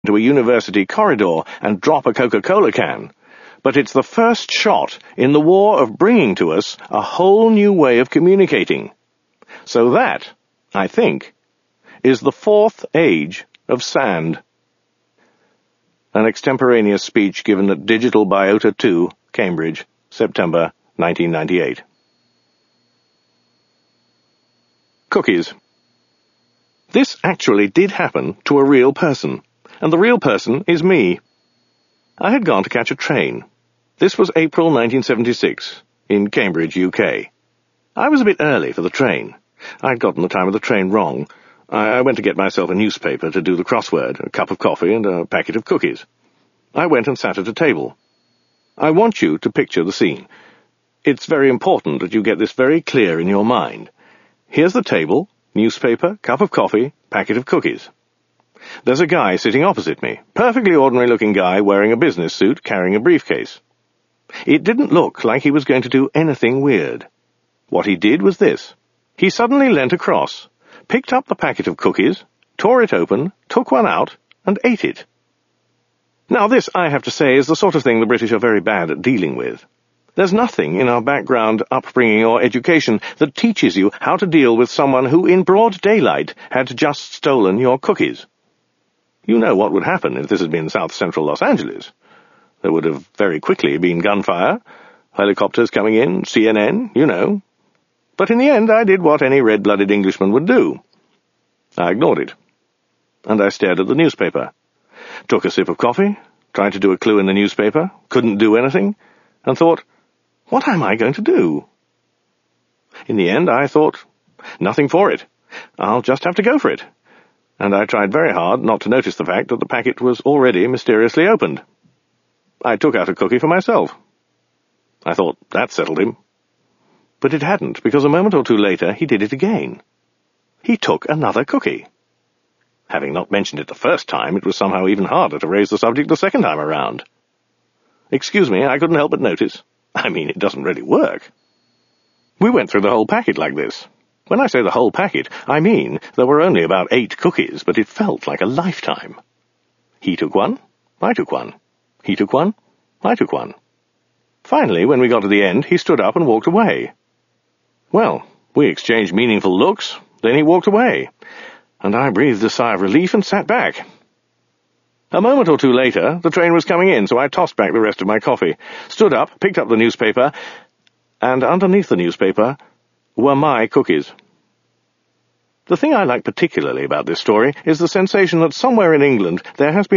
to a university corridor and drop a Coca-Cola can, but it's the first shot in the war of bringing to us a whole new way of communicating. So that, I think, is the fourth age of sand. An extemporaneous speech given at Digital Biota 2, Cambridge, September 1998. Cookies. This actually did happen to a real person, and the real person is me. I had gone to catch a train. This was April 1976, in Cambridge, UK. I was a bit early for the train. I'd gotten the time of the train wrong. I went to get myself a newspaper to do the crossword, a cup of coffee, and a packet of cookies. I went and sat at a table. I want you to picture the scene. It's very important that you get this very clear in your mind. Here's the table, newspaper, cup of coffee, packet of cookies. There's a guy sitting opposite me, perfectly ordinary-looking guy wearing a business suit, carrying a briefcase. It didn't look like he was going to do anything weird. What he did was this. He suddenly leant across, picked up the packet of cookies, tore it open, took one out, and ate it. Now this, I have to say, is the sort of thing the British are very bad at dealing with. There's nothing in our background, upbringing, or education that teaches you how to deal with someone who, in broad daylight, had just stolen your cookies. You know what would happen if this had been south-central Los Angeles. There would have very quickly been gunfire, helicopters coming in, CNN, you know. But in the end, I did what any red-blooded Englishman would do. I ignored it. And I stared at the newspaper. Took a sip of coffee, tried to do a clue in the newspaper, couldn't do anything, and thought, what am I going to do? In the end, I thought, nothing for it. I'll just have to go for it. And I tried very hard not to notice the fact that the packet was already mysteriously opened. I took out a cookie for myself. I thought that settled him. But it hadn't, because a moment or two later he did it again. He took another cookie. Having not mentioned it the first time, it was somehow even harder to raise the subject the second time around. Excuse me, I couldn't help but notice. I mean, it doesn't really work. We went through the whole packet like this. When I say the whole packet, I mean there were only about 8 cookies, but it felt like a lifetime. He took one, I took one. He took one, I took one. Finally, when we got to the end, he stood up and walked away. Well, we exchanged meaningful looks, then he walked away, and I breathed a sigh of relief and sat back. A moment or two later, the train was coming in, so I tossed back the rest of my coffee, stood up, picked up the newspaper, and underneath the newspaper were my cookies. The thing I like particularly about this story is the sensation that somewhere in England there has been